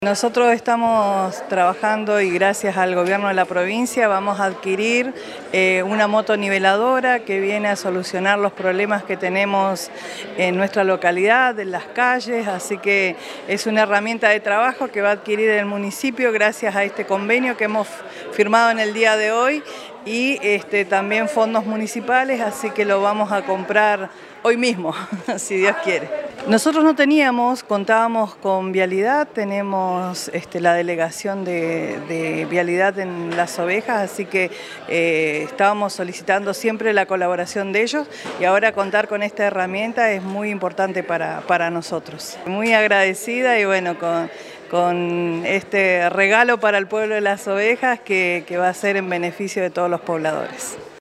Nosotros estamos trabajando y gracias al gobierno de la provincia vamos a adquirir una motoniveladora que viene a solucionar los problemas que tenemos en nuestra localidad, en las calles, así que es una herramienta de trabajo que va a adquirir el municipio gracias a este convenio que hemos firmado en el día de hoy y también fondos municipales, así que lo vamos a comprar hoy mismo, si Dios quiere. Nosotros no contábamos con Vialidad, tenemos la delegación de Vialidad en Las Ovejas, así que estábamos solicitando siempre la colaboración de ellos y ahora contar con esta herramienta es muy importante para nosotros. Muy agradecida y bueno, con este regalo para el pueblo de Las Ovejas que va a ser en beneficio de todos los pobladores.